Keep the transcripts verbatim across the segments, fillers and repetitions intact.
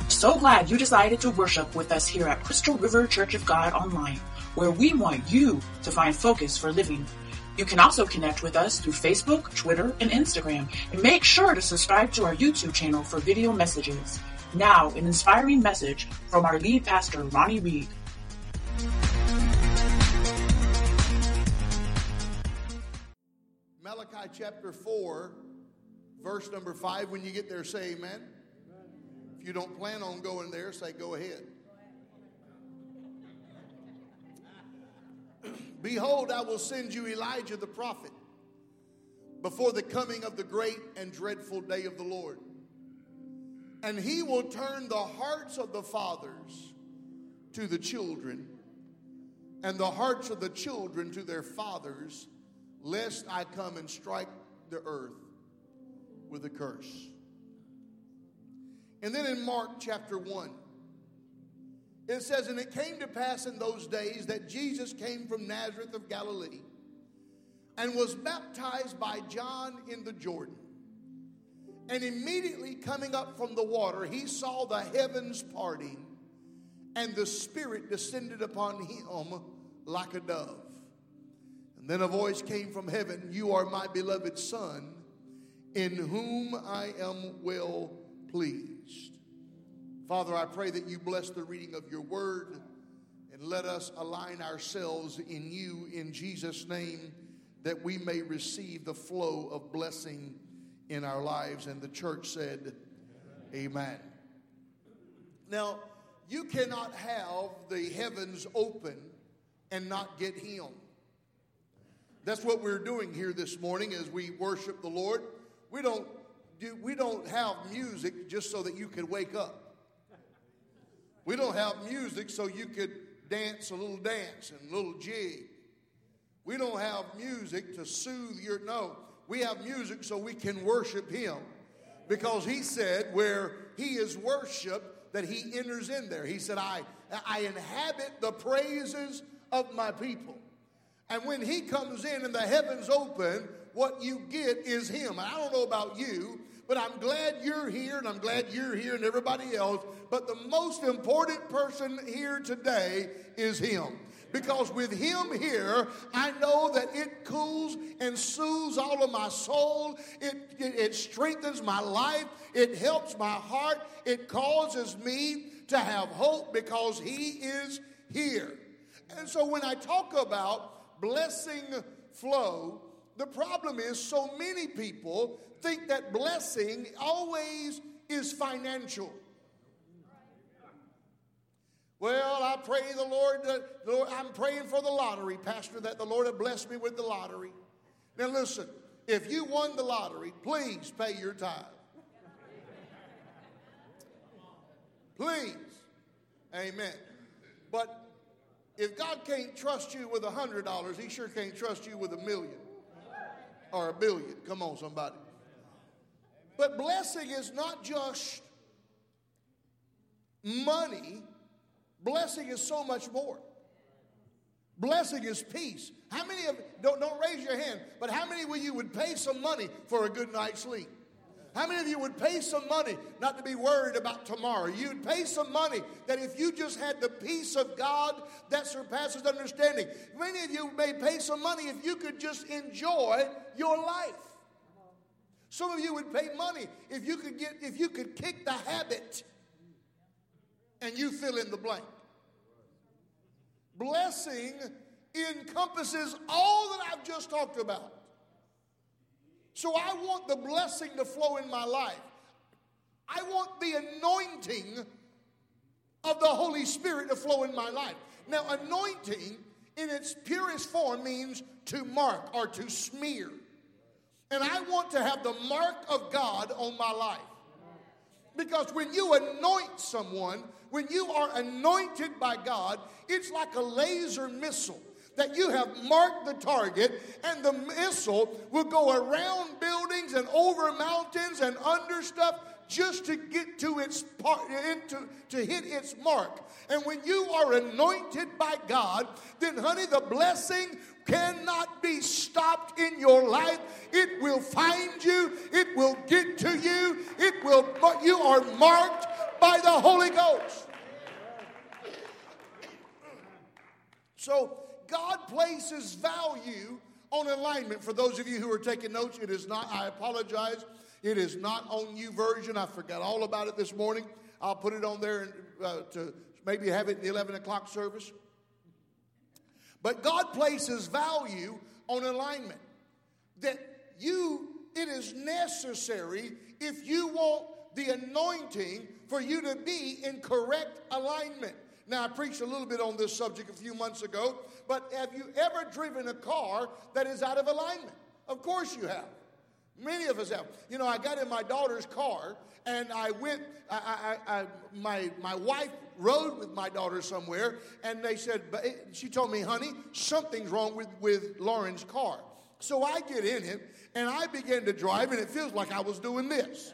So glad you decided to worship with us here at Crystal River Church of God Online, where we want you to find focus for living. You can also connect with us through Facebook, Twitter, and Instagram, and make sure to subscribe to our YouTube channel for video messages. Now, an inspiring message from our lead pastor, Ronnie Reed. Malachi chapter four, verse number five. When you get there, say amen. If you don't plan on going there, say go ahead. Behold, I will send you Elijah the prophet before the coming of the great and dreadful day of the Lord. And he will turn the hearts of the fathers to the children, and the hearts of the children to their fathers, lest I come and strike the earth with a curse. And then in Mark chapter one, it says, and it came to pass in those days that Jesus came from Nazareth of Galilee and was baptized by John in the Jordan. And immediately coming up from the water, he saw the heavens parting, and the Spirit descended upon him like a dove. And then a voice came from heaven, you are my beloved Son, in whom I am well pleased. Father, I pray that you bless the reading of your word and let us align ourselves in you in Jesus' name, that we may receive the flow of blessing in our lives. And the church said, amen. Amen. Now, you cannot have the heavens open and not get him. That's what we're doing here this morning as we worship the Lord. We don't do, we don't have music just so that you can wake up. We don't have music so you could dance a little dance and a little jig. We don't have music to soothe your, no. We have music so we can worship him. Because he said where he is worshiped, that he enters in there. He said, I, I inhabit the praises of my people. And when he comes in and the heavens open, what you get is him. And I don't know about you, but I'm glad you're here, and I'm glad you're here and everybody else. But the most important person here today is him. Because with him here, I know that it cools and soothes all of my soul. It, it, it strengthens my life. It helps my heart. It causes me to have hope because he is here. And so when I talk about blessing flow, the problem is so many people think that blessing always is financial. Well, I pray the Lord, the Lord, I'm praying for the lottery, Pastor, that the Lord have blessed me with the lottery. Now listen, if you won the lottery, please pay your tithe. Please. Amen. But if God can't trust you with a hundred dollars, he sure can't trust you with a million or a billion. Come on, somebody. But blessing is not just money. Blessing is so much more. Blessing is peace. How many of, don't, don't raise your hand, but how many of you would pay some money for a good night's sleep? How many of you would pay some money not to be worried about tomorrow? You'd pay some money that if you just had the peace of God that surpasses understanding. Many of you may pay some money if you could just enjoy your life. Some of you would pay money if you could get, if you could kick the habit and you fill in the blank. Blessing encompasses all that I've just talked about. So I want the blessing to flow in my life. I want the anointing of the Holy Spirit to flow in my life. Now, anointing in its purest form means to mark or to smear. And I want to have the mark of God on my life. Because when you anoint someone, when you are anointed by God, it's like a laser missile that you have marked the target, and the missile will go around buildings and over mountains and under stuff just to get to its part, into, to hit its mark. And when you are anointed by God, then honey, the blessing cannot be stopped in your life. It will find you. It will get to you. It will. You are marked by the Holy Ghost. So God places value on alignment. For those of you who are taking notes, it is not, I apologize, it is not on YouVersion. I forgot all about it this morning. I'll put it on there uh, to maybe have it in the eleven o'clock service. But God places value on alignment. That you, it is necessary if you want the anointing for you to be in correct alignment. Now, I preached a little bit on this subject a few months ago, but have you ever driven a car that is out of alignment? Of course you have. Many of us have. You know, I got in my daughter's car, and I went, I, I, I, my, my wife rode with my daughter somewhere, and they said, she told me, honey, something's wrong with, with Lauren's car. So I get in it, and I began to drive, and it feels like I was doing this.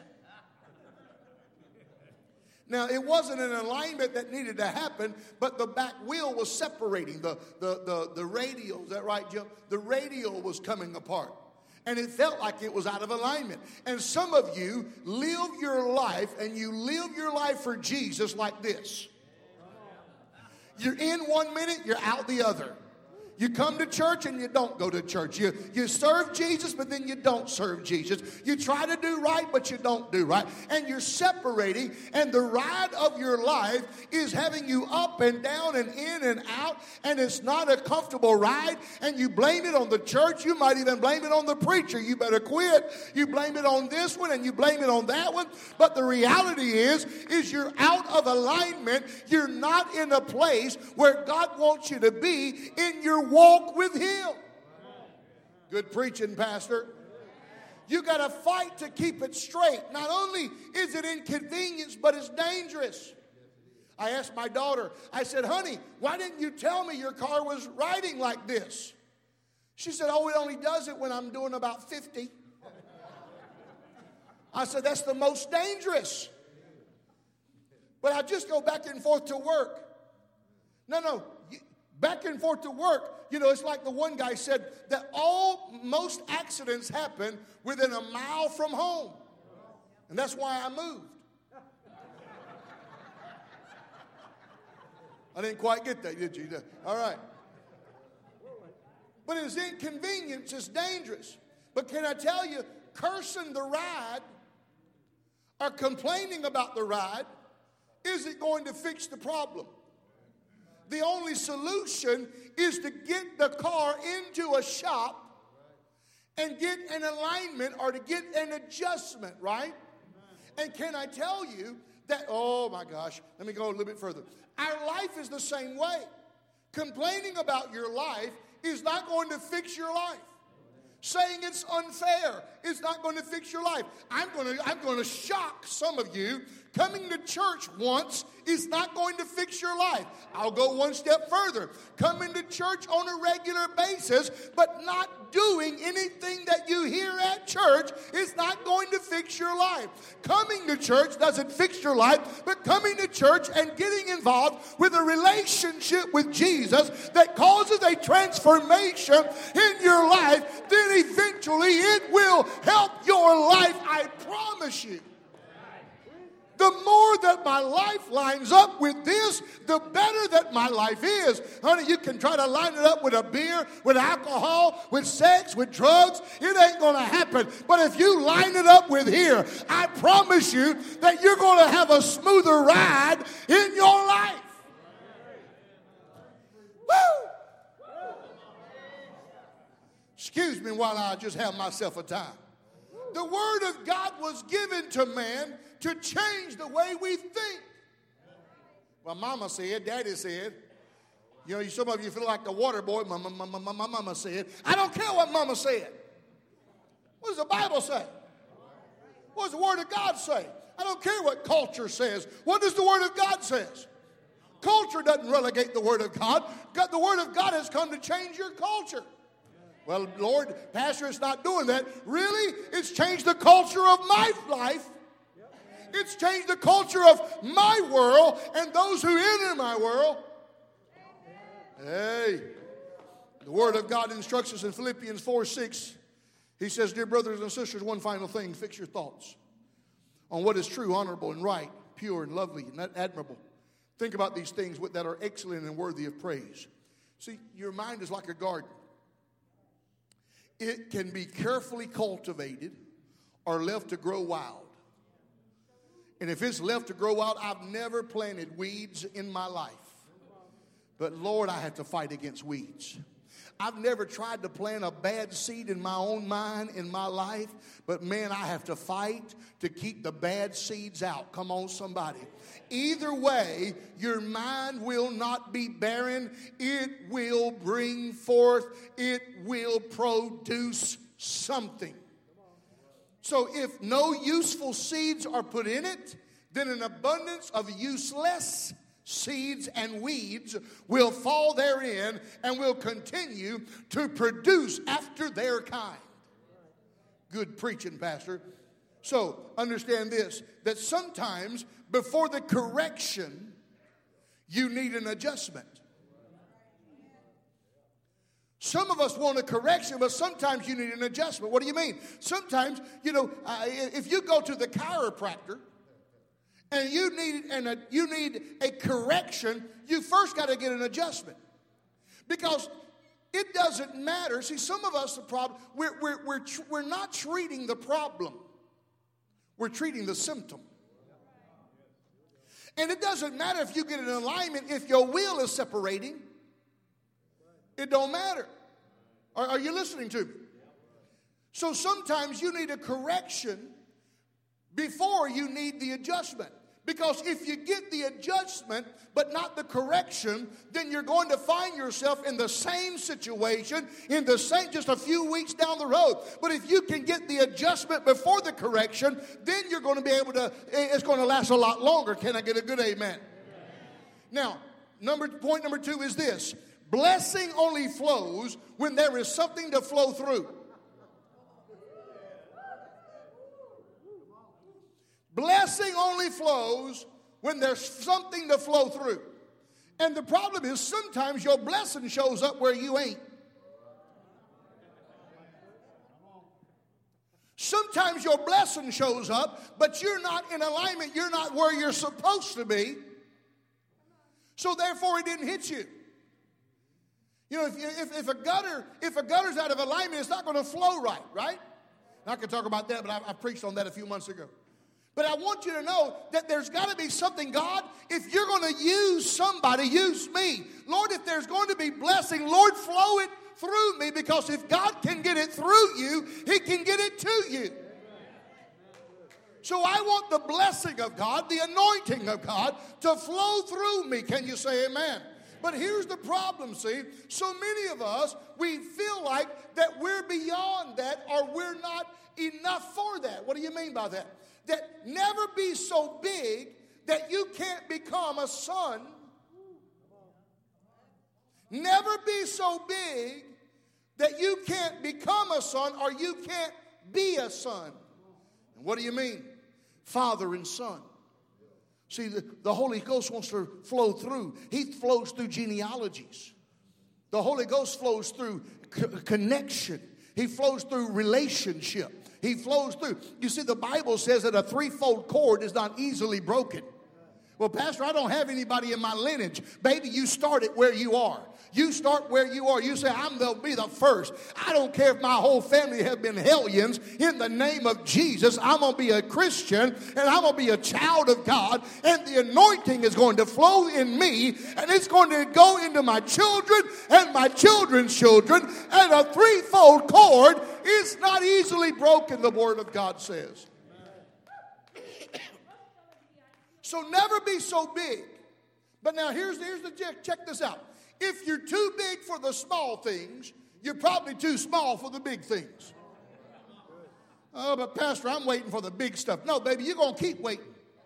Now, it wasn't an alignment that needed to happen, but the back wheel was separating. The, the, the, the radial, is that right, Jim? The radial was coming apart. And it felt like it was out of alignment. And some of you live your life, and you live your life for Jesus like this. You're in one minute, you're out the other. You come to church and you don't go to church. You, you serve Jesus, but then you don't serve Jesus. You try to do right, but you don't do right. And you're separating, and the ride of your life is having you up and down and in and out, and it's not a comfortable ride, and you blame it on the church. You might even blame it on the preacher. You better quit. You blame it on this one, and you blame it on that one. But the reality is, is you're out of alignment. You're not in a place where God wants you to be in your walk with Him. Good preaching, Pastor. You got to fight to keep it straight. Not only is it inconvenience, but it's dangerous. I asked my daughter, I said, honey, why didn't you tell me your car was riding like this? She said, oh, it only does it when I'm doing about fifty. I said, that's the most dangerous. But I just go back and forth to work. No, no. Back and forth to work, you know, it's like the one guy said that all, most accidents happen within a mile from home. And that's why I moved. I didn't quite get that, did you? All right. But it's inconvenience, it's dangerous. But can I tell you, cursing the ride or complaining about the ride isn't going to fix the problem. The only solution is to get the car into a shop and get an alignment or to get an adjustment, right? And can I tell you that, oh my gosh, let me go a little bit further. Our life is the same way. Complaining about your life is not going to fix your life. Saying it's unfair is not going to fix your life. I'm going to, I'm going to shock some of you. Coming to church once is not going to fix your life. I'll go one step further. Coming to church on a regular basis, but not doing anything that you hear at church is not going to fix your life. Coming to church doesn't fix your life, but coming to church and getting involved with a relationship with Jesus that causes a transformation in your life, then eventually it will help your life, I promise you. The more that my life lines up with this, the better that my life is. Honey, you can try to line it up with a beer, with alcohol, with sex, with drugs. It ain't going to happen. But if you line it up with here, I promise you that you're going to have a smoother ride in your life. Woo! Excuse me while I just have myself a time. The word of God was given to man to change the way we think. Well, mama said, daddy said. You know, some of you feel like the water boy. My, my, my, my, my mama said. I don't care what mama said. What does the Bible say? What does the word of God say? I don't care what culture says. What does the word of God says? Culture doesn't relegate the word of God. God. The word of God has come to change your culture. Well, Lord, Pastor, it's not doing that. Really? It's changed the culture of my life. It's changed the culture of my world and those who enter my world. Hey, the Word of God instructs us in Philippians four six. He says, dear brothers and sisters, one final thing, fix your thoughts on what is true, honorable, and right. pure and lovely and admirable. Think about these things that are excellent and worthy of praise. See, your mind is like a garden. It can be carefully cultivated or left to grow wild. And if it's left to grow wild, I've never planted weeds in my life. But Lord, I have to fight against weeds. I've never tried to plant a bad seed in my own mind, in my life. But man, I have to fight to keep the bad seeds out. Come on, somebody. Either way, your mind will not be barren. It will bring forth. It will produce something. So if no useful seeds are put in it, then an abundance of useless seeds and weeds will fall therein and will continue to produce after their kind. Good preaching, Pastor. So understand this, that sometimes before the correction, you need an adjustment. Some of us want a correction, but sometimes you need an adjustment. What do you mean? Sometimes, you know, uh, if you go to the chiropractor and you need and a, you need a correction, you first got to get an adjustment. Because it doesn't matter. See, some of us, the problem, we're, we're, we're, tr- we're not treating the problem. We're treating the symptom. And it doesn't matter if you get an alignment, if your will is separating. It don't matter. Are, are you listening to me? So sometimes you need a correction before you need the adjustment. Because if you get the adjustment but not the correction, then you're going to find yourself in the same situation in the same just a few weeks down the road. But if you can get the adjustment before the correction, then you're going to be able to, it's going to last a lot longer. Can I get a good amen? Amen. Now, number point number two is this. Blessing only flows when there is something to flow through. Blessing only flows when there's something to flow through. And the problem is sometimes your blessing shows up where you ain't. Sometimes your blessing shows up, but you're not in alignment. You're not where you're supposed to be. So therefore it didn't hit you. You know, if, if, if a gutter, if a gutter's out of alignment, it's not going to flow right, right? And I could talk about that, but I, I preached on that a few months ago. But I want you to know that there's got to be something, God, if you're going to use somebody, use me. Lord, if there's going to be blessing, Lord, flow it through me, because if God can get it through you, He can get it to you. So I want the blessing of God, the anointing of God to flow through me. Can you say amen? But here's the problem, see. So many of us, we feel like that we're beyond that or we're not enough for that. What do you mean by that? That never be so big that you can't become a son. Never be so big that you can't become a son or you can't be a son. And what do you mean? Father and son. See, the, the Holy Ghost wants to flow through. He flows through genealogies. The Holy Ghost flows through c- connection. He flows through relationship. He flows through. You see, the Bible says that a threefold cord is not easily broken. Well, Pastor, I don't have anybody in my lineage. Baby, you start it where you are. You start where you are. You say, I'm going to be the first. I don't care if my whole family have been hellions. In the name of Jesus, I'm going to be a Christian and I'm going to be a child of God. And the anointing is going to flow in me and it's going to go into my children and my children's children. And a threefold cord is not easily broken, the Word of God says. So never be so big. But now here's, here's the check. Check this out. If you're too big for the small things, you're probably too small for the big things. Oh, but Pastor, I'm waiting for the big stuff. No, baby, you're going to keep waiting.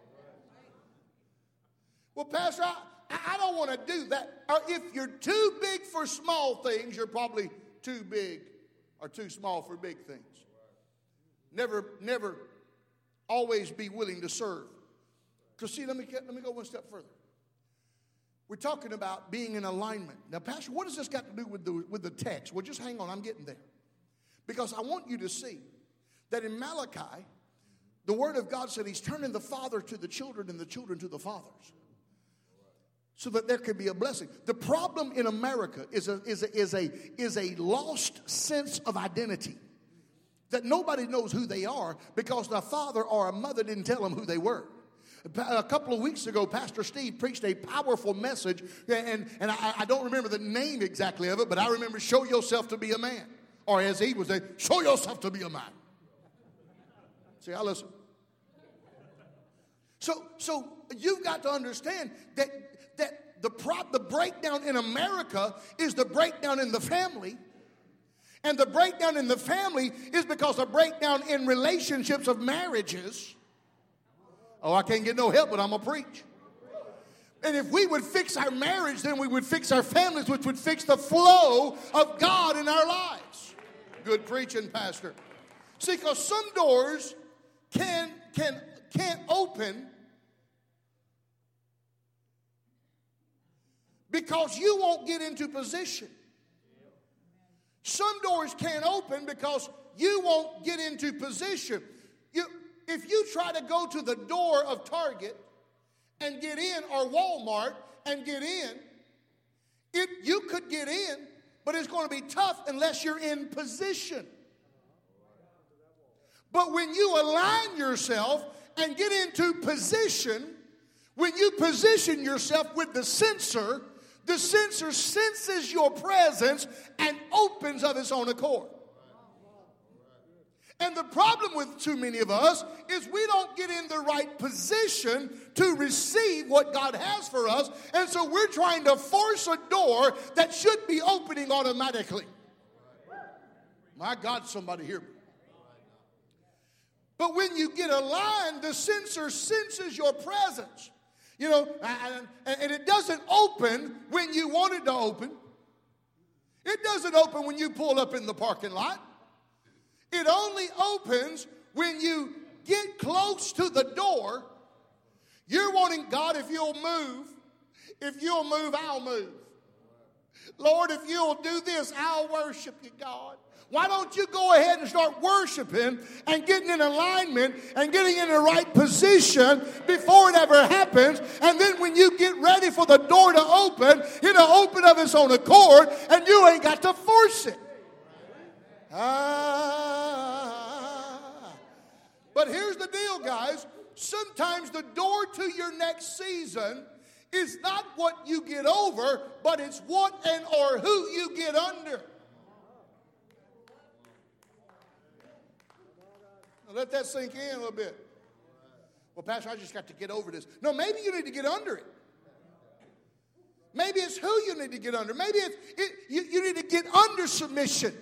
Well, Pastor, I, I don't want to do that. Or if you're too big for small things, you're probably too big or too small for big things. Never, never always be willing to serve. Because see, let me, let me go one step further. We're talking about being in alignment. Now, Pastor, what does this got to do with the, with the text? Well, just hang on, I'm getting there. Because I want you to see that in Malachi, The Word of God said He's turning the father to the children and the children to the fathers, so that there can be a blessing. The problem in America is a, is a, is a, is a lost sense of identity. That nobody knows who they are because their father or a mother didn't tell them who they were. A couple of weeks ago, Pastor Steve preached a powerful message, and, and I, I don't remember the name exactly of it, but I remember show yourself to be a man. Or as he would say, show yourself to be a man. See, I listen. So, so you've got to understand that, that the, prop, the breakdown in America is the breakdown in the family. And the breakdown in the family is because of breakdown in relationships of marriages. Oh, I can't get no help, but I'm going to preach. And if we would fix our marriage, then we would fix our families, which would fix the flow of God in our lives. Good preaching, Pastor. See, because some doors can, can, can't open because you won't get into position. Some doors can't open because you won't get into position. You, if you try to go to the door of Target and get in, or Walmart and get in, it, you could get in, but it's going to be tough unless you're in position. But when you align yourself and get into position, when you position yourself with the sensor, the sensor senses your presence and opens of its own accord. And the problem with too many of us is we don't get in the right position to receive what God has for us. And so we're trying to force a door that should be opening automatically. My God, somebody hear me. But when you get aligned, the sensor senses your presence. You know, and it doesn't open when you want it to open. It doesn't open when you pull up in the parking lot. It only opens when you get close to the door. You're wanting, God, if you'll move, if you'll move, I'll move. Lord, if you'll do this, I'll worship you, God. Why don't you go ahead and start worshiping and getting in alignment and getting in the right position before it ever happens? And then when you get ready for the door to open, it'll open of its own accord and you ain't got to force it. Ah. But here's the deal, guys. Sometimes the door to your next season is not what you get over, but it's what and or who you get under. Now let that sink in a little bit. Well, Pastor, I just got to get over this. No, maybe you need to get under it. Maybe it's who you need to get under. Maybe it's, it, you, you need to get under submission.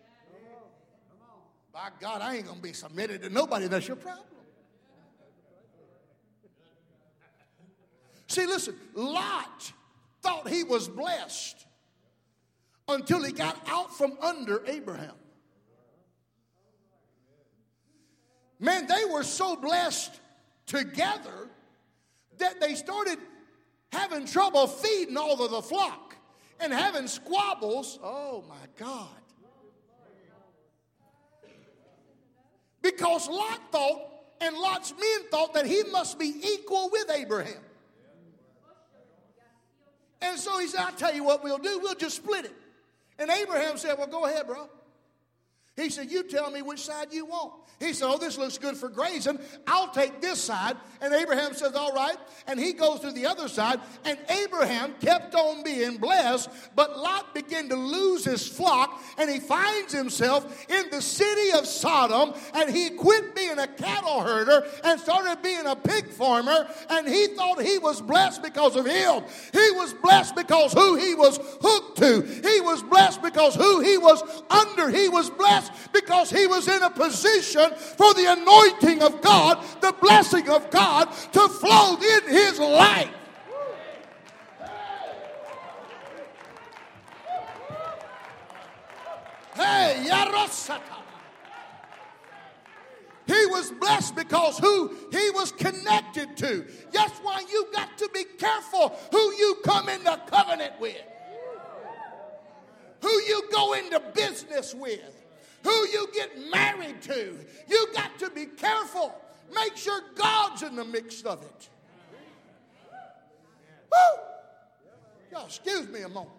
By God, I ain't going to be submitted to nobody. That's your problem. See, listen, Lot thought he was blessed until he got out from under Abraham. Man, they were so blessed together that they started having trouble feeding all of the flock and having squabbles. Oh, my God. Because Lot thought, and Lot's men thought, that he must be equal with Abraham. And so he said, I'll tell you what we'll do. We'll just split it. And Abraham said, well, go ahead, bro. He said, you tell me which side you want. He said, oh, this looks good for grazing. I'll take this side. And Abraham says, all right. And he goes to the other side. And Abraham kept on being blessed. But Lot began to lose his flock. And he finds himself in the city of Sodom. And he quit being a cattle herder and started being a pig farmer. And he thought he was blessed because of him. He was blessed because who he was hooked to. He was blessed because who he was under. He was blessed because he was in a position for the anointing of God, the blessing of God to flow in his life. Hey, Yarosata. He was blessed because who he was connected to. That's why you got to be careful who you come into covenant with, who you go into business with, who you get married to. You got to be careful Make sure God's in the mix of it. Woo! Y'all, excuse me a moment.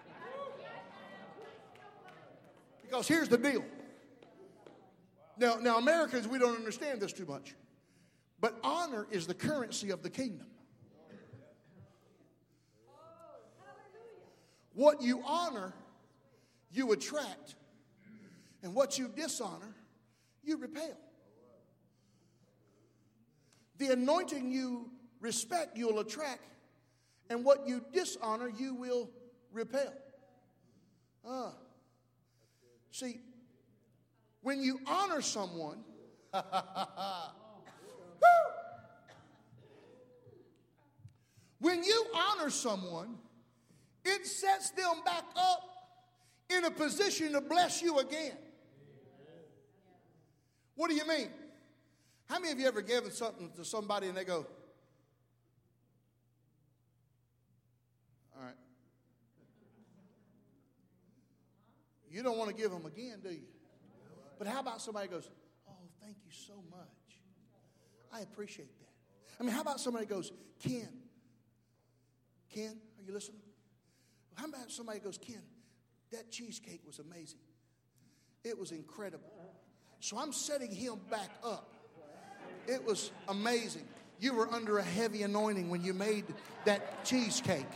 Because here's the deal. Now, now, Americans, we don't understand this too much. But honor is the currency of the kingdom. What you honor, you attract. And what you dishonor, you repel. The anointing you respect, you'll attract. And what you dishonor, you will repel. Ah. See, when you honor someone, when you honor someone, it sets them back up in a position to bless you again. What do you mean? How many of you ever given something to somebody and they go, all right. You don't want to give them again, do you? But how about somebody goes, oh, thank you so much. I appreciate that. I mean, how about somebody goes, Ken, Ken, are you listening? How about somebody goes, Ken, that cheesecake was amazing. It was incredible. So I'm setting him back up. It was amazing. You were under a heavy anointing when you made that cheesecake.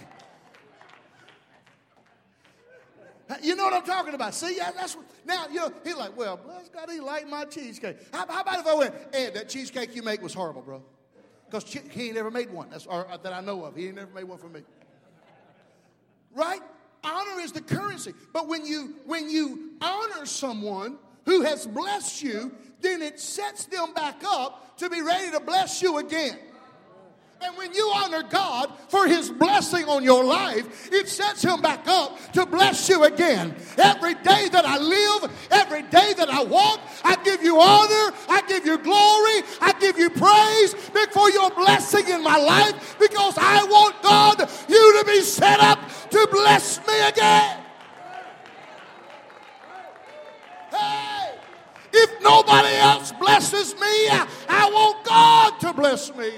You know what I'm talking about? See, that's what, now, you know, he's like, well, bless God, he liked my cheesecake. How, how about if I went, Ed, that cheesecake you make was horrible, bro. Because he ain't never made one that's, or, that I know of. He ain't never made one for me. Right? Honor is the currency. But when you when you honor someone who has blessed you, then it sets them back up to be ready to bless you again. And when you honor God for his blessing on your life, it sets him back up to bless you again. Every day that I live, every day that I walk, I give you honor, I give you glory, I give you praise for your blessing in my life, because I want God, you to be set up to bless me again. Hey, if nobody else blesses me, I, I want God to bless me.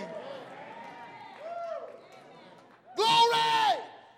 Glory!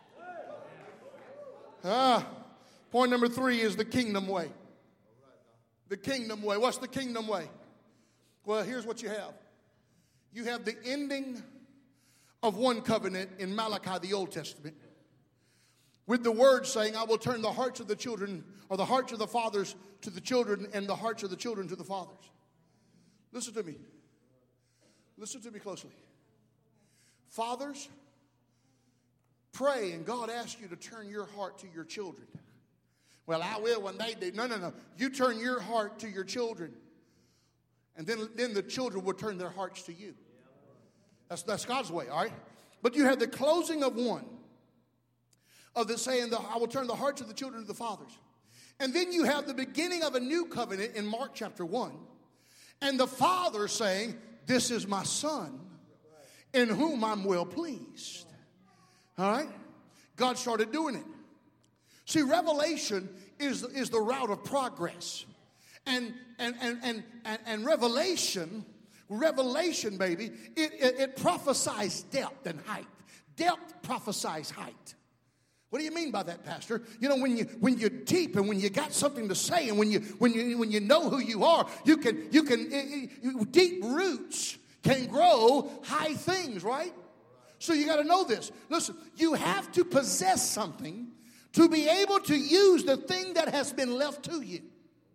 Ah, point number three is the kingdom way. The kingdom way. What's the kingdom way? Well, here's what you have. You have the ending of one covenant in Malachi, the Old Testament, with the word saying, I will turn the hearts of the children, or the hearts of the fathers to the children, and the hearts of the children to the fathers. Listen to me. Listen to me closely. Fathers, pray, and God asks you to turn your heart to your children. Well, I will when they do. No, no, no. You turn your heart to your children. And then, then the children will turn their hearts to you. That's, that's God's way, all right? But you have the closing of one. Of the saying, the, I will turn the hearts of the children to the fathers. And then you have the beginning of a new covenant in Mark chapter one. And the Father saying, this is my Son in whom I'm well pleased. All right? God started doing it. See, revelation is, is the route of progress. And and and and and, and revelation, revelation, baby, it, it, it prophesies depth and height. Depth prophesies height. What do you mean by that, Pastor? You know, when you when you're deep and when you got something to say and when you when you when you know who you are, you can you can uh, deep roots can grow high things, right? So you got to know this. Listen, you have to possess something to be able to use the thing that has been left to you.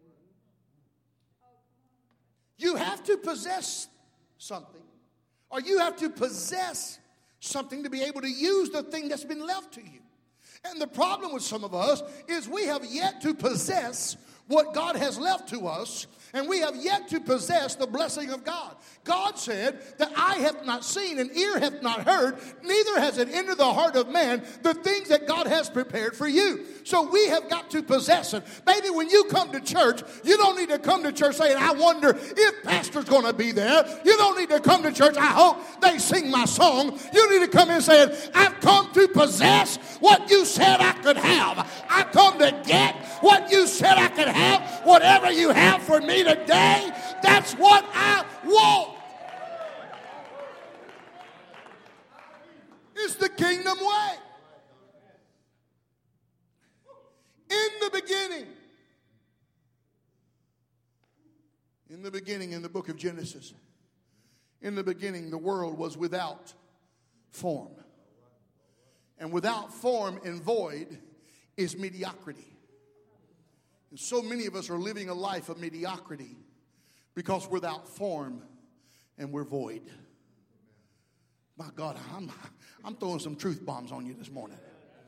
You have to possess something, or you have to possess something to be able to use the thing that's been left to you. And the problem with some of us is we have yet to possess what God has left to us, and we have yet to possess the blessing of God. God said that eye hath not seen and ear hath not heard, neither has it entered the heart of man the things that God has prepared for you. So we have got to possess it. Baby, when you come to church, you don't need to come to church saying, I wonder if pastor's going to be there. You don't need to come to church, I hope they sing my song. You need to come in saying, I've come to possess what you said I could have. I come to get what you said I could have. Whatever you have for me today, that's what I want. is the kingdom way. In the beginning, in the beginning, in the book of Genesis, in the beginning, the world was without form. And without form and void is mediocrity. And so many of us are living a life of mediocrity because we're without form and we're void. My God, I'm, I'm throwing some truth bombs on you this morning.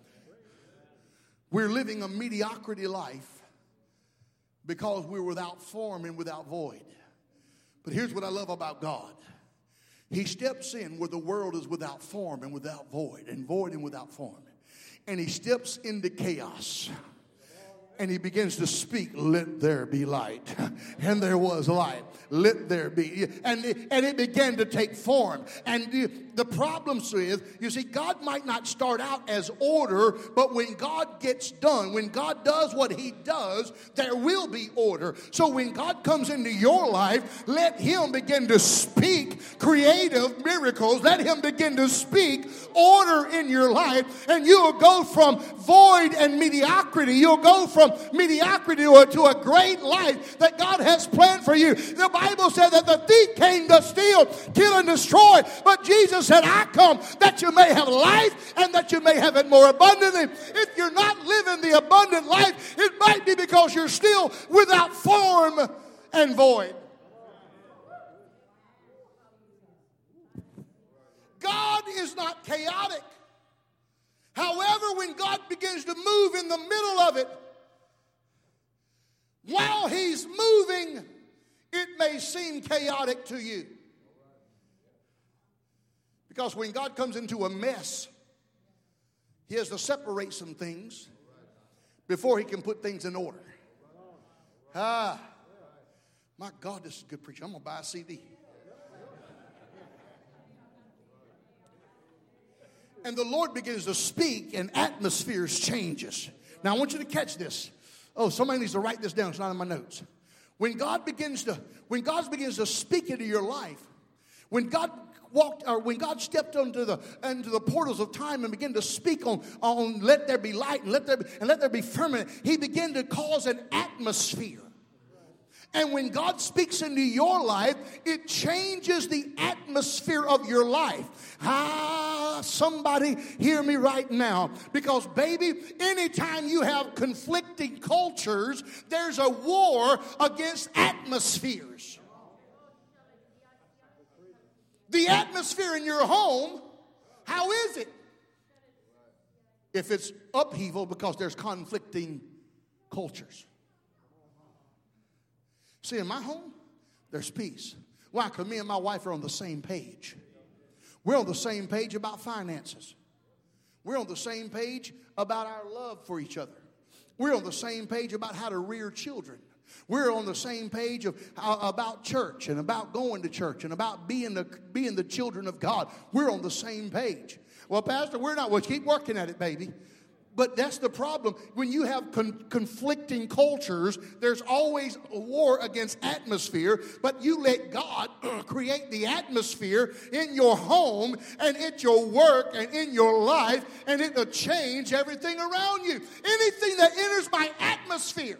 We're living a mediocrity life because we're without form and without void. But here's what I love about God. He steps in where the world is without form and without void, and void and without form. And he steps into chaos. And he begins to speak, let there be light. And there was light. Let there be. And it, and it began to take form. And the, the problem is, you see, God might not start out as order, but when God gets done, when God does what he does, there will be order. So when God comes into your life, let him begin to speak creative miracles. Let him begin to speak order in your life. And you'll go from void and mediocrity. You'll go from mediocrity to a, to a great life that God has planned for you. The Bible said that the thief came to steal, kill, and destroy. But Jesus said, I come that you may have life and that you may have it more abundantly. If you're not living the abundant life, it might be because you're still without form and void. God is not chaotic. However, when God begins to move in the middle of it, while he's moving, it may seem chaotic to you. Because when God comes into a mess, he has to separate some things before he can put things in order. Ah, my God, this is good preaching. I'm going to buy a C D. And the Lord begins to speak and atmospheres changes. Now I want you to catch this. Oh, somebody needs to write this down. It's not in my notes. When God begins to, when God begins to speak into your life, when God walked, or when God stepped into the into the portals of time and began to speak on, on let there be light and let there be, and let there be firmament, he began to cause an atmosphere. And when God speaks into your life, it changes the atmosphere of your life. Ah, somebody hear me right now. Because, baby, anytime you have conflicting cultures, there's a war against atmospheres. The atmosphere in your home, how is it? If it's upheaval because there's conflicting cultures. See, in my home, there's peace. Why? Because me and my wife are on the same page. We're on the same page about finances. We're on the same page about our love for each other. We're on the same page about how to rear children. We're on the same page of, uh, about church and about going to church and about being the, being the children of God. We're on the same page. Well, Pastor, we're not. Well, keep working at it, baby. But that's the problem. When you have con- conflicting cultures, there's always a war against atmosphere. But you let God create the atmosphere in your home and at your work and in your life, and it will change everything around you. Anything that enters my atmosphere.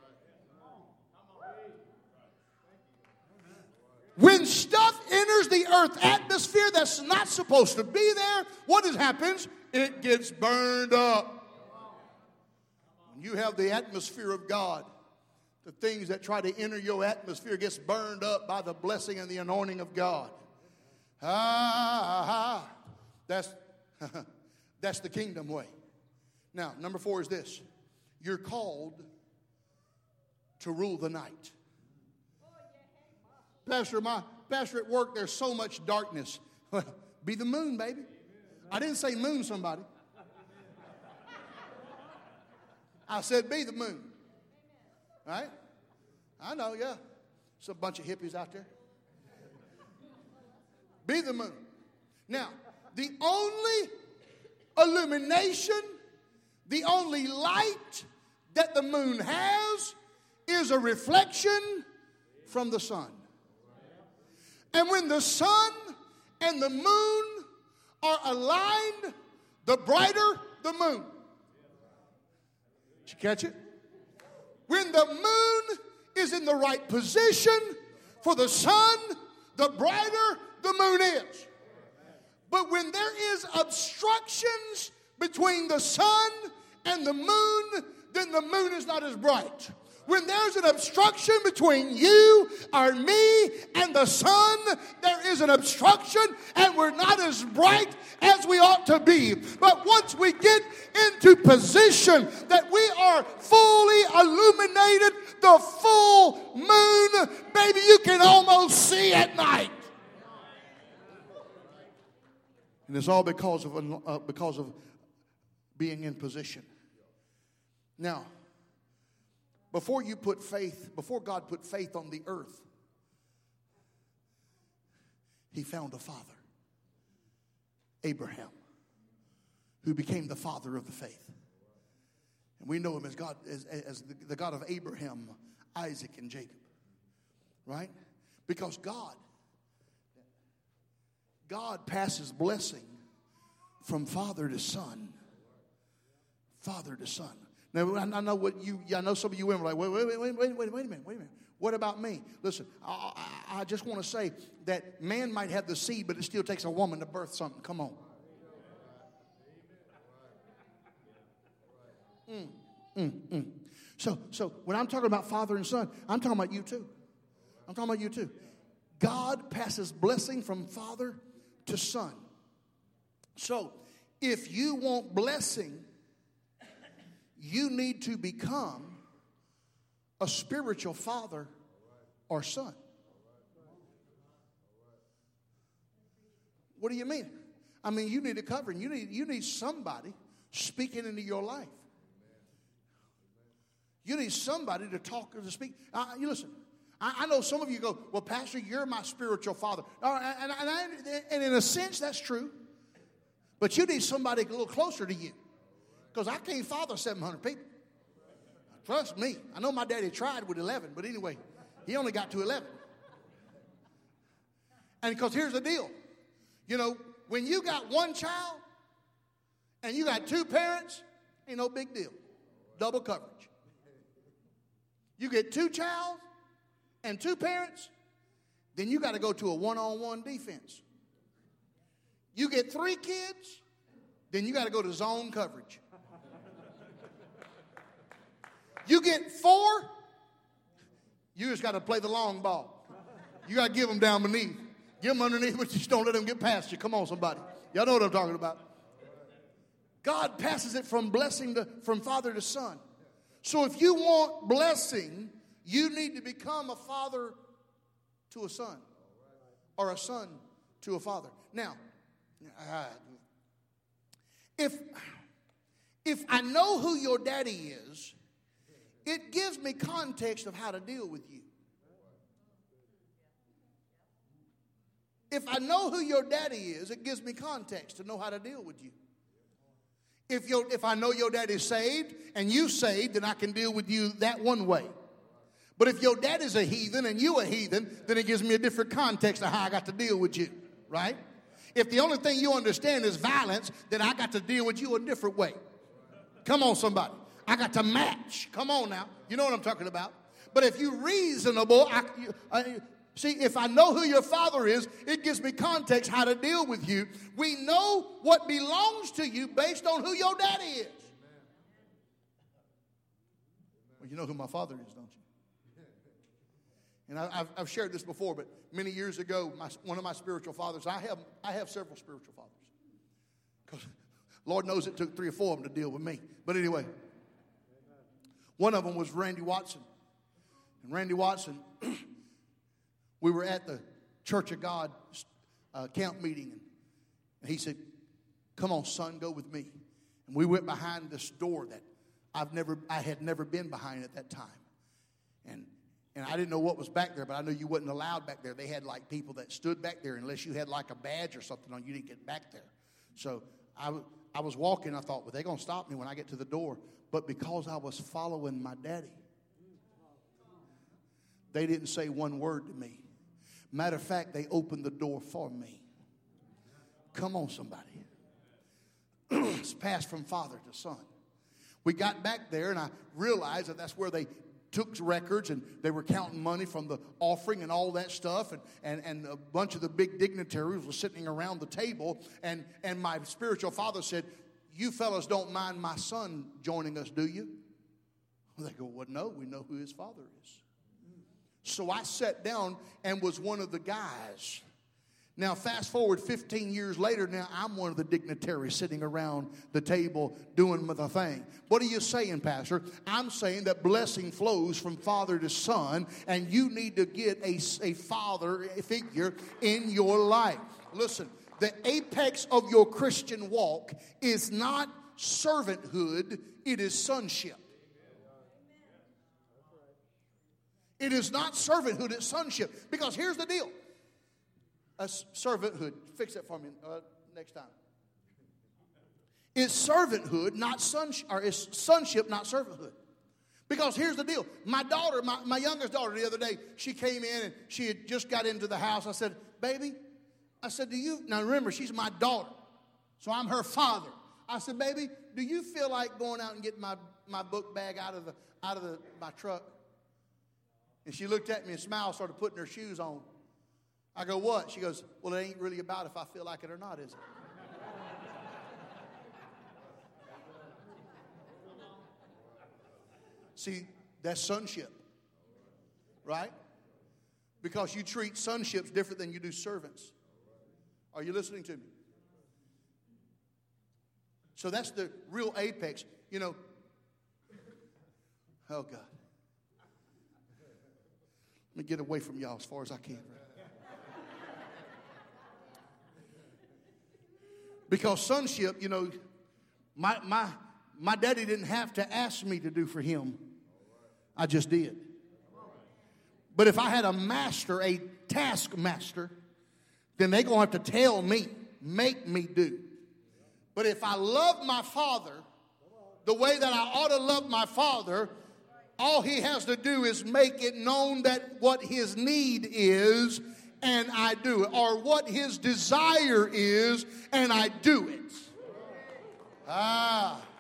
When stuff enters the earth atmosphere that's not supposed to be there, what happens? It gets burned up. You have the atmosphere of God. The things that try to enter your atmosphere gets burned up by the blessing and the anointing of God. Ah, ah, that's, that's the kingdom way. Now, number four is this. You're called to rule the night. Pastor, my pastor at work, there's so much darkness. Be the moon, baby. I didn't say moon somebody. I said, be the moon. Right? I know, yeah. It's a bunch of hippies out there. Be the moon. Now, the only illumination, the only light that the moon has is a reflection from the sun. And when the sun and the moon are aligned, the brighter the moon. Did you catch it? When the moon is in the right position for the sun, the brighter the moon is. But when there is obstructions between the sun and the moon, then the moon is not as bright. When there's an obstruction between you or me and the sun, there is an obstruction and we're not as bright as we ought to be. But once we get into position that we are fully illuminated, the full moon, baby, you can almost see at night. And it's all because of uh, because of being in position. Now, before you put faith, before God put faith on the earth, He found a father, Abraham, who became the father of the faith. And we know him as God, as, as the, the God of Abraham, Isaac, and Jacob. Right? Because God, God passes blessing from father to son. Father to son. Now, I know what you, I know some of you women are like, wait, wait, wait, wait, wait, wait, wait a minute, wait a minute. What about me? Listen, I, I, I just want to say that man might have the seed, but it still takes a woman to birth something. Come on. Mm, mm, mm. So, so when I'm talking about father and son, I'm talking about you too. I'm talking about you too. God passes blessing from father to son. So, if you want blessing, you need to become a spiritual father or son. What do you mean? I mean, you need a covering. You need, you need somebody speaking into your life. You need somebody to talk or to speak. Uh, you listen, I, I know some of you go, well, Pastor, you're my spiritual father. Uh, and, and, I, and in a sense, that's true. But you need somebody a little closer to you. Because I can't father seven hundred people. Trust me. I know my daddy tried with eleven, but anyway, he only got to eleven. And because here's the deal. You know, when you got one child and you got two parents, ain't no big deal. Double coverage. You get two child and two parents, then you got to go to a one-on-one defense. You get three kids, then you got to go to zone coverage. You get four, you just got to play the long ball. You got to give them down beneath. Give them underneath, but just don't let them get past you. Come on, somebody. Y'all know what I'm talking about. God passes it from blessing to, from father to son. So if you want blessing, you need to become a father to a son. Or a son to a father. Now, uh, if, if I know who your daddy is, it gives me context of how to deal with you. If I know who your daddy is, it gives me context to know how to deal with you. If, you're, if I know your daddy's saved and you saved, then I can deal with you that one way. But if your daddy's a heathen and you a heathen, then it gives me a different context of how I got to deal with you, right? If the only thing you understand is violence, then I got to deal with you a different way. Come on, somebody. I got to match. Come on now. You know what I'm talking about. But if you're reasonable, I, I, see, if I know who your father is, it gives me context how to deal with you. We know what belongs to you based on who your daddy is. Well, you know who my father is, don't you? And I, I've, I've shared this before, but many years ago, my, one of my spiritual fathers, I have, I have several spiritual fathers. Because Lord knows it took three or four of them to deal with me. But anyway, one of them was Randy Watson. And Randy Watson, we were at the Church of God uh, camp meeting. And he said, come on, son, go with me. And we went behind this door that I've never, I had never been behind at that time. And And I didn't know what was back there, but I knew you wasn't allowed back there. They had like people that stood back there. Unless you had like a badge or something on, you didn't get back there. So I, I was walking. I thought, well, they're going to stop me when I get to the door. But because I was following my daddy, they didn't say one word to me. Matter of fact, they opened the door for me. Come on, somebody. It's passed from father to son. We got back there, and I realized that that's where they took records, and they were counting money from the offering and all that stuff, and, and, and a bunch of the big dignitaries were sitting around the table, and, and my spiritual father said, you fellas don't mind my son joining us, do you? They go, well, no, we know who his father is. So I sat down and was one of the guys. Now, fast forward fifteen years later, now I'm one of the dignitaries sitting around the table doing the thing. What are you saying, Pastor? I'm saying that blessing flows from father to son, and you need to get a, a father figure in your life. Listen, the apex of your Christian walk is not servanthood, it is sonship. It is not servanthood, it's sonship. Because here's the deal. A servanthood. Fix that for me uh, next time. It's servanthood, not sonship, or it's sonship, not servanthood. Because here's the deal. My daughter, my, my youngest daughter the other day, she came in and she had just got into the house. I said, baby, I said, do you, now remember, she's my daughter, so I'm her father. I said, baby, do you feel like going out and getting my, my book bag out of the out of the, my truck? And she looked at me and smiled, started putting her shoes on. I go, what? She goes, well, it ain't really about if I feel like it or not, is it? See, that's sonship, right? Because you treat sonships different than you do servants. Are you listening to me? So that's the real apex. You know, oh, God. Let me get away from y'all as far as I can. Because sonship, you know, my my my daddy didn't have to ask me to do for him. I just did. But if I had a master, a taskmaster, then they're going to have to tell me, make me do. But if I love my father the way that I ought to love my father, all he has to do is make it known that what his need is, and I do it. Or what his desire is, and I do it. Ah.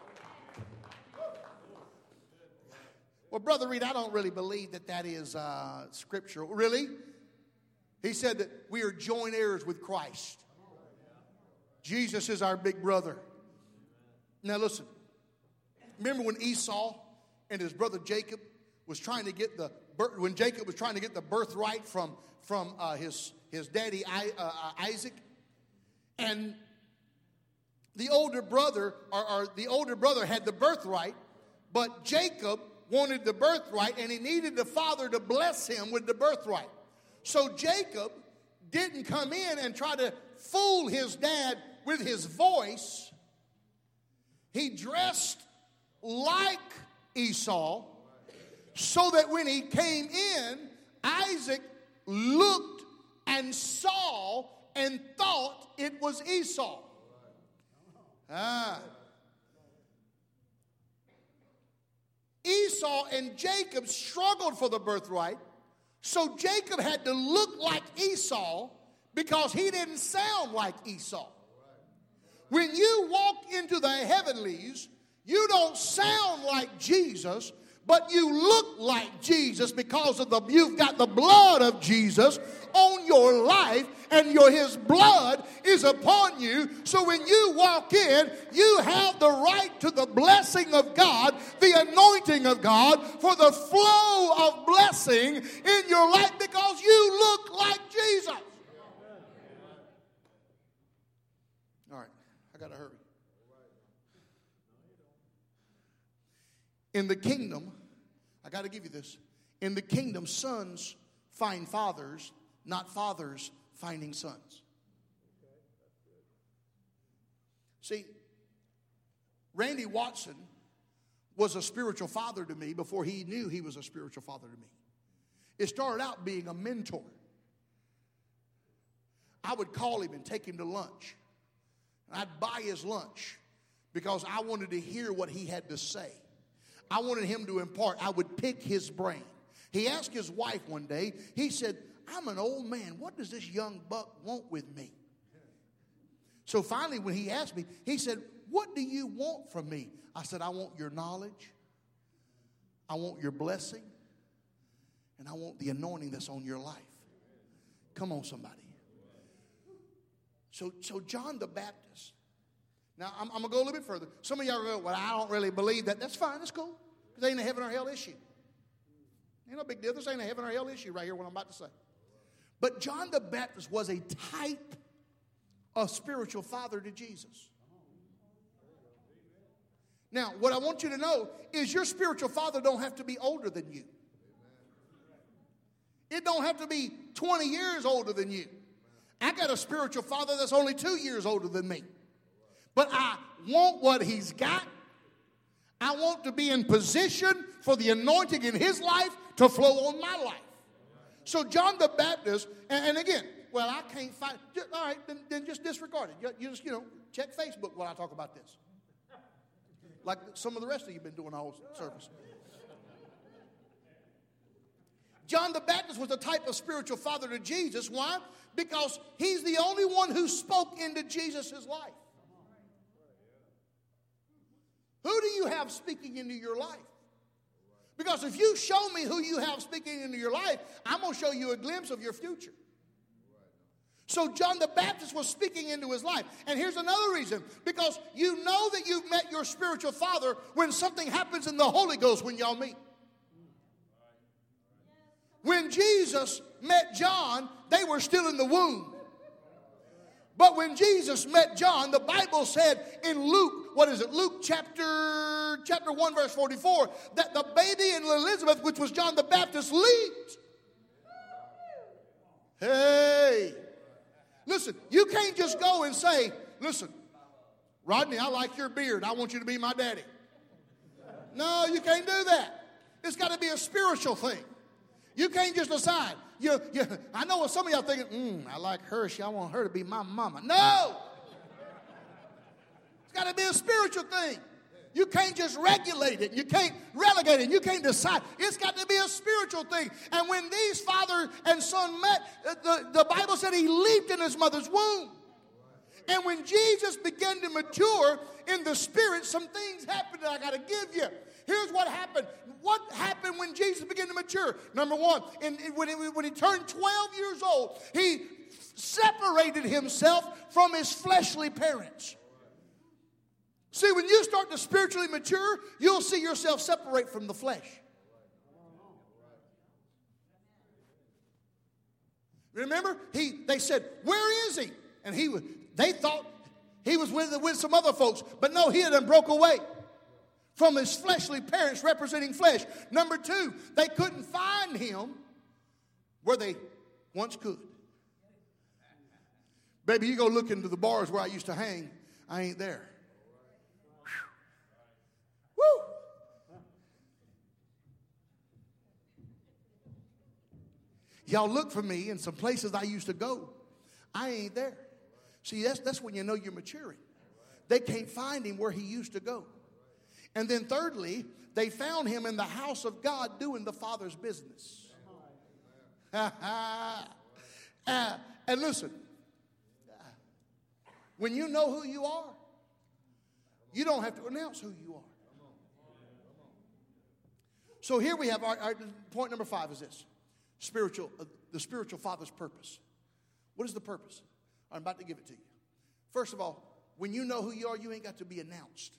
Well, Brother Reed, I don't really believe that that is uh, scriptural. Really? He said that we are joint heirs with Christ. Jesus is our big brother. Now listen. Remember when Esau and his brother Jacob was trying to get the when Jacob was trying to get the birthright from from uh, his his daddy uh, Isaac, and the older brother or, or the older brother had the birthright, but Jacob wanted the birthright, and he needed the father to bless him with the birthright. So Jacob didn't come in and try to fool his dad with his voice. He dressed like Esau, so that when he came in, Isaac looked and saw and thought it was Esau. Ah. Esau and Jacob struggled for the birthright, so Jacob had to look like Esau because he didn't sound like Esau. When you walk into the heavenlies, you don't sound like Jesus, but you look like Jesus because of the you've got the blood of Jesus on your life, and your his blood is upon you. So when you walk in, you have the right to the blessing of God, the anointing of God, for the flow of blessing in your life because you look like Jesus. All right, I got to hurry. In the kingdom, I got to give you this. In the kingdom, sons find fathers, not fathers finding sons. See, Randy Watson was a spiritual father to me before he knew he was a spiritual father to me. It started out being a mentor. I would call him and take him to lunch. I'd buy his lunch because I wanted to hear what he had to say. I wanted him to impart. I would pick his brain. He asked his wife one day, he said, I'm an old man. What does this young buck want with me? So finally, when he asked me, he said, what do you want from me? I said, I want your knowledge. I want your blessing. And I want the anointing that's on your life. Come on, somebody. So, so John the Baptist. Now, I'm, I'm going to go a little bit further. Some of y'all are going, well, I don't really believe that. That's fine. That's cool. Because it ain't a heaven or hell issue. Ain't no big deal. This ain't a heaven or hell issue right here, what I'm about to say. But John the Baptist was a type of spiritual father to Jesus. Now, what I want you to know is your spiritual father don't have to be older than you. It don't have to be twenty years older than you. I got a spiritual father that's only two years older than me. But I want what he's got. I want to be in position for the anointing in his life to flow on my life. So John the Baptist, and, and again, well, I can't find, just, all right, then, then just disregard it. You, you just, you know, check Facebook while I talk about this. Like some of the rest of you have been doing the whole service. John the Baptist was a type of spiritual father to Jesus. Why? Because he's the only one who spoke into Jesus' life. Who do you have speaking into your life? Because if you show me who you have speaking into your life, I'm going to show you a glimpse of your future. So John the Baptist was speaking into his life. And here's another reason. Because you know that you've met your spiritual father when something happens in the Holy Ghost when y'all meet. When Jesus met John, they were still in the womb. But when Jesus met John, the Bible said in Luke, what is it? Luke chapter, chapter one, verse forty-four, that the baby in Elizabeth, which was John the Baptist, leaped. Hey. Listen, you can't just go and say, listen, Rodney, I like your beard. I want you to be my daddy. No, you can't do that. It's got to be a spiritual thing. You can't just decide. You, you, I know what some of y'all thinking, mm, I like her. She, I want her to be my mama. No. It's got to be a spiritual thing. You can't just regulate it. You can't relegate it. You can't decide. It's got to be a spiritual thing. And when these father and son met, the, the Bible said he leaped in his mother's womb. And when Jesus began to mature in the spirit, some things happened that I got to give you. Here's what happened. What happened when Jesus began to mature? Number one, in, in, when, he, when he turned twelve years old, he separated himself from his fleshly parents. See, when you start to spiritually mature, you'll see yourself separate from the flesh. Remember, he they said, where is he? And he they thought he was with, with some other folks, but no, he had done broke away from his fleshly parents representing flesh. Number two, they couldn't find him where they once could. Baby, you go look into the bars where I used to hang, I ain't there. Woo! Y'all look for me in some places I used to go. I ain't there. See, that's, that's when you know you're maturing. They can't find him where he used to go. And then thirdly, they found him in the house of God doing the Father's business. uh, and listen, when you know who you are, you don't have to announce who you are. So here we have our, our point number five is this. Spiritual, uh, the spiritual father's purpose. What is the purpose? I'm about to give it to you. First of all, when you know who you are, you ain't got to be announced.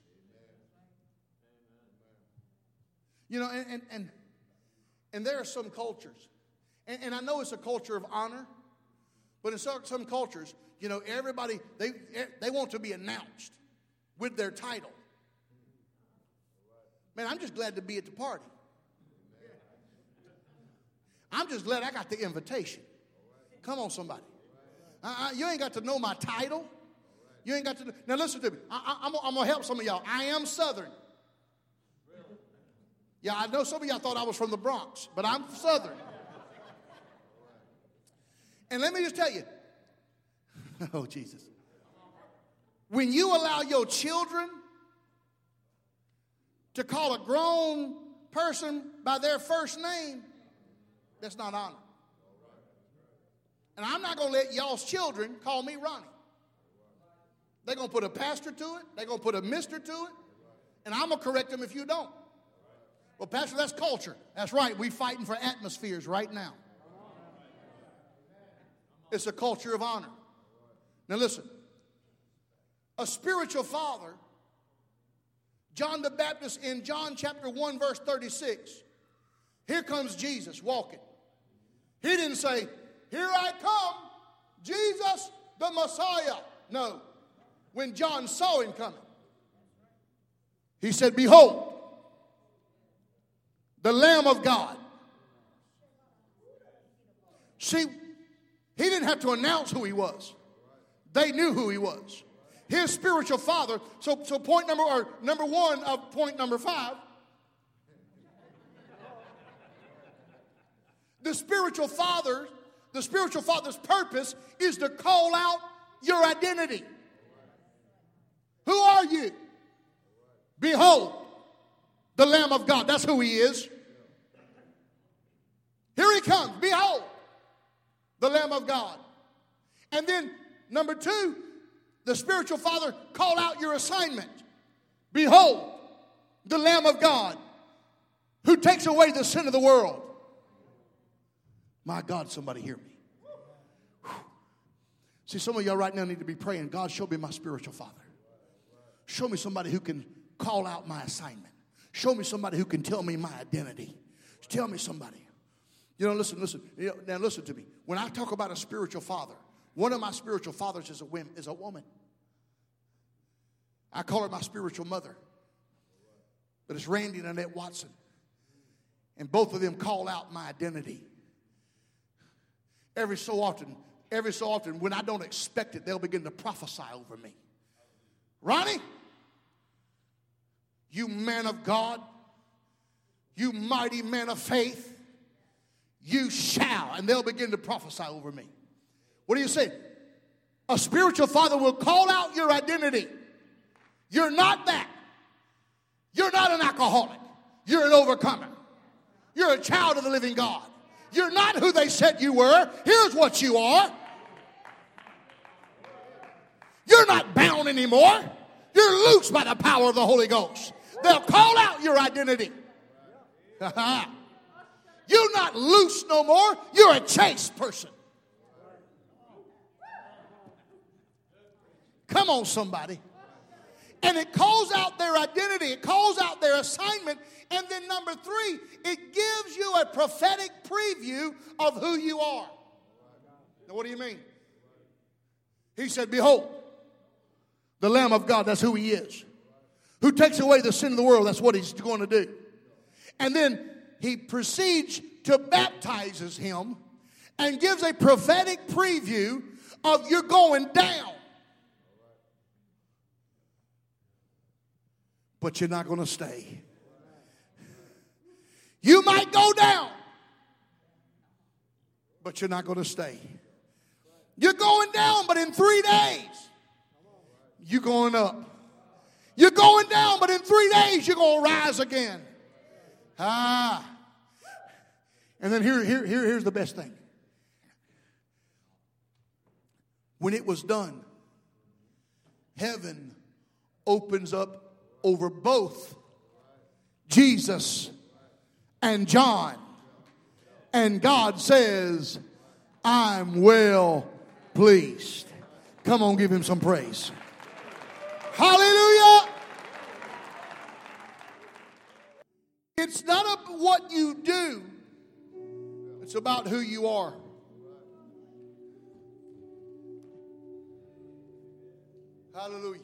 You know, and and and, and there are some cultures, and, and I know it's a culture of honor, but in some, some cultures, you know, everybody, they they want to be announced with their title. Man, I'm just glad to be at the party. I'm just glad I got the invitation. Come on, somebody. Uh, you ain't got to know my title. You ain't got to. Now listen to me. I, I, I'm, I'm going to help some of y'all. I am Southern. Yeah, I know some of y'all thought I was from the Bronx, but I'm Southern. And let me just tell you. Oh, Jesus. When you allow your children to call a grown person by their first name, that's not honor. And I'm not going to let y'all's children call me Ronnie. They're going to put a pastor to it. They're going to put a mister to it. And I'm going to correct them if you don't. Well, Pastor, that's culture. That's right. We're fighting for atmospheres right now. It's a culture of honor. Now listen. A spiritual father, John the Baptist in John chapter one verse thirty-six. Here comes Jesus walking. He didn't say, here I come, Jesus the Messiah. No. When John saw him coming, he said, behold, the Lamb of God. See, he didn't have to announce who he was. They knew who he was. His spiritual father. So, so point number or number one of point number five. The spiritual father, the spiritual father's purpose is to call out your identity. Who are you? Behold, the Lamb of God. That's who he is. Here he comes. Behold, the Lamb of God. And then, number two, the spiritual father call out your assignment. Behold, the Lamb of God who takes away the sin of the world. My God, somebody hear me. Whew. See, some of y'all right now need to be praying, God, show me my spiritual father. Show me somebody who can call out my assignment. Show me somebody who can tell me my identity. Tell me somebody. You know, listen, listen. You know, now listen to me. When I talk about a spiritual father, one of my spiritual fathers is a woman. Is a woman. I call her my spiritual mother. But it's Randy and Annette Watson. And both of them call out my identity. Every so often, every so often, when I don't expect it, they'll begin to prophesy over me. Ronnie, you man of God, you mighty man of faith, you shall, and they'll begin to prophesy over me. What do you say? A spiritual father will call out your identity. You're not that. You're not an alcoholic. You're an overcomer. You're a child of the living God. You're not who they said you were. Here's what you are. You're not bound anymore. You're loose by the power of the Holy Ghost. They'll call out your identity. You're not loose no more. You're a chaste person. Come on, somebody. And it calls out their identity. It calls out their assignment. And then number three, it gives you a prophetic preview of who you are. Now, what do you mean? He said, behold, the Lamb of God, that's who he is. Who takes away the sin of the world, that's what he's going to do. And then he proceeds to baptizes him and gives a prophetic preview of you're going down. But you're not going to stay. You might go down, but you're not going to stay. You're going down, but in three days, you're going up. You're going down, but in three days, you're going to rise again. Ah. And then here, here, here, here's the best thing. When it was done, heaven opens up over both Jesus and John. And God says, I'm well pleased. Come on, give him some praise. Hallelujah. It's not about what you do. It's about who you are. Hallelujah.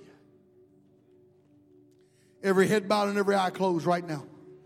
Every head bowed and every eye closed right now.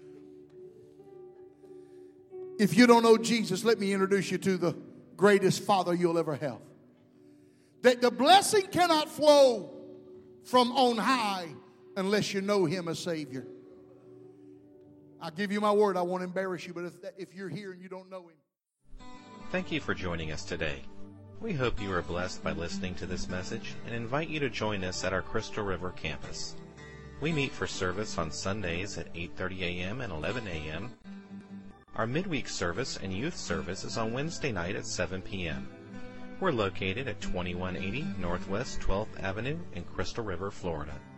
If you don't know Jesus, let me introduce you to the greatest father you'll ever have. That the blessing cannot flow from on high unless you know him as Savior. I give you my word, I won't embarrass you, but if, if you're here and you don't know him. Thank you for joining us today. We hope you are blessed by listening to this message and invite you to join us at our Crystal River campus. We meet for service on Sundays at eight thirty a.m. and eleven a.m. Our midweek service and youth service is on Wednesday night at seven p.m. We're located at twenty-one eighty Northwest twelfth Avenue in Crystal River, Florida.